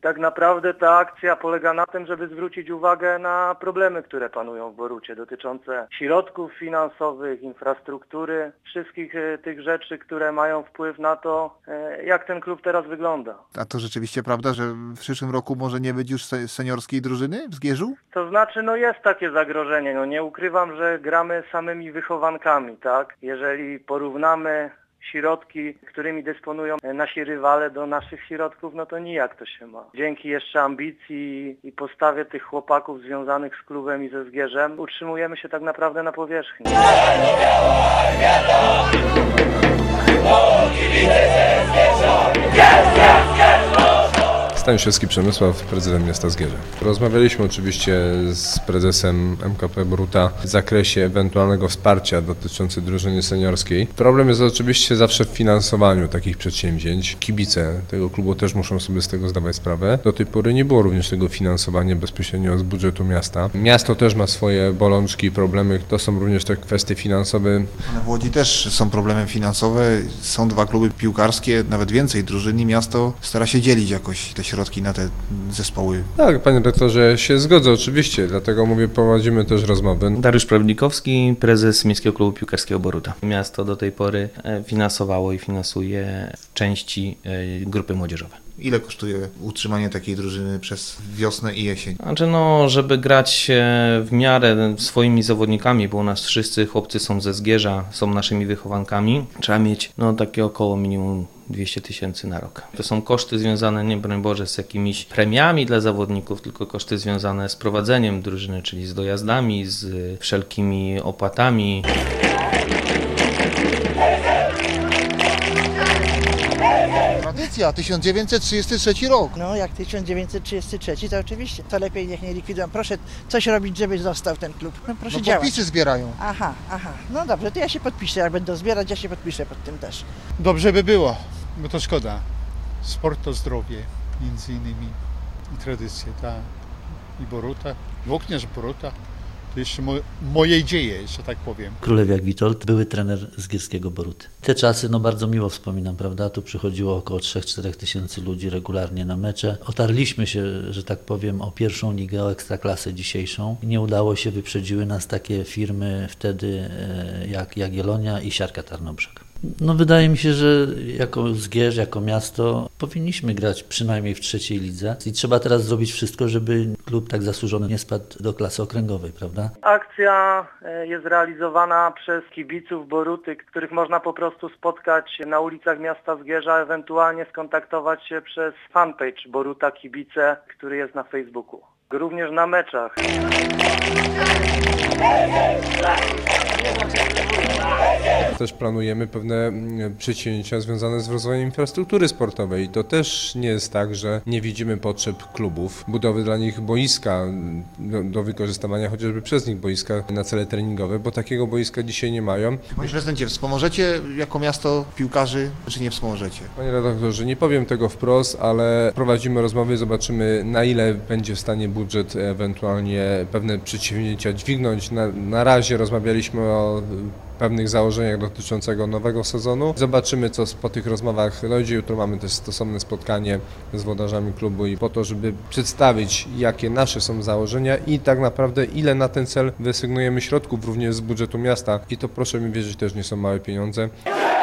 Tak naprawdę ta akcja polega na tym, żeby zwrócić uwagę na problemy, które panują w Borucie, dotyczące środków finansowych, infrastruktury, wszystkich tych rzeczy, które mają wpływ na to, jak ten klub teraz wygląda. A to rzeczywiście prawda, że w przyszłym roku może nie być już seniorskiej drużyny w Zgierzu? To znaczy, jest takie zagrożenie. Nie ukrywam, że gramy samymi wychowankami, tak? Jeżeli porównamy środki, którymi dysponują nasi rywale do naszych środków, to nijak to się ma. Dzięki jeszcze ambicji i postawie tych chłopaków związanych z klubem i ze Zgierzem utrzymujemy się tak naprawdę na powierzchni. Staniszewski Przemysław, prezydent miasta Zgierze. Rozmawialiśmy oczywiście z prezesem MKP Boruta w zakresie ewentualnego wsparcia dotyczącego drużyny seniorskiej. Problem jest oczywiście zawsze w finansowaniu takich przedsięwzięć. Kibice tego klubu też muszą sobie z tego zdawać sprawę. Do tej pory nie było również tego finansowania bezpośrednio z budżetu miasta. Miasto też ma swoje bolączki, problemy. To są również te kwestie finansowe. Ale w Łodzi też są problemy finansowe. Są 2 kluby piłkarskie, nawet więcej drużyn i miasto stara się dzielić jakoś te środki na te zespoły. Tak, panie rektorze, się zgodzę oczywiście, dlatego prowadzimy też rozmowy. Dariusz Prawnikowski, prezes Miejskiego Klubu Piłkarskiego Boruta. Miasto do tej pory finansowało i finansuje w części grupy młodzieżowe. Ile kosztuje utrzymanie takiej drużyny przez wiosnę i jesień? Znaczy żeby grać w miarę swoimi zawodnikami, bo u nas wszyscy chłopcy są ze Zgierza, są naszymi wychowankami, trzeba mieć takie około minimum 200 000 na rok. To są koszty związane, nie broń Boże, z jakimiś premiami dla zawodników, tylko koszty związane z prowadzeniem drużyny, czyli z dojazdami, z wszelkimi opłatami. Tradycja, 1933 rok. Jak 1933 to oczywiście, to lepiej niech nie likwidują. Proszę coś robić, żeby został ten klub. Proszę działać. Podpisy zbierają. Aha. No dobrze, to ja się podpiszę. Jak będą zbierać, ja się podpiszę pod tym też. Dobrze by było, bo to szkoda. Sport to zdrowie, między innymi i tradycje, i Boruta, włókniarz Boruta. To jeszcze moje dzieje, że tak powiem. Królewiak Witold, były trener zgierskiego Boruty. Te czasy bardzo miło wspominam, prawda? Tu przychodziło około 3-4 tysięcy ludzi regularnie na mecze. Otarliśmy się, że tak powiem, o pierwszą ligę, o ekstraklasę dzisiejszą. Nie udało się, wyprzedziły nas takie firmy wtedy jak Jagiellonia i Siarka Tarnobrzeg. Wydaje mi się, że jako Zgierz, jako miasto powinniśmy grać przynajmniej w 3. lidze i trzeba teraz zrobić wszystko, żeby klub tak zasłużony nie spadł do klasy okręgowej, prawda? Akcja jest realizowana przez kibiców Boruty, których można po prostu spotkać na ulicach miasta Zgierza, ewentualnie skontaktować się przez fanpage Boruta Kibice, który jest na Facebooku. Również na meczach. Też planujemy pewne przedsięwzięcia związane z rozwojem infrastruktury sportowej. To też nie jest tak, że nie widzimy potrzeb klubów, budowy dla nich boiska, do wykorzystywania chociażby przez nich boiska na cele treningowe, bo takiego boiska dzisiaj nie mają. Panie prezydencie, wspomożecie jako miasto piłkarzy, czy nie wspomożecie? Panie redaktorze, nie powiem tego wprost, ale prowadzimy rozmowy, zobaczymy, na ile będzie w stanie budżet ewentualnie pewne przedsięwzięcia dźwignąć. Na razie rozmawialiśmy o pewnych założeniach dotyczącego nowego sezonu. Zobaczymy, co po tych rozmowach dojdzie. Jutro mamy też stosowne spotkanie z włodarzami klubu i po to, żeby przedstawić, jakie nasze są założenia i tak naprawdę ile na ten cel wysygnujemy środków również z budżetu miasta. I to, proszę mi wierzyć, też nie są małe pieniądze.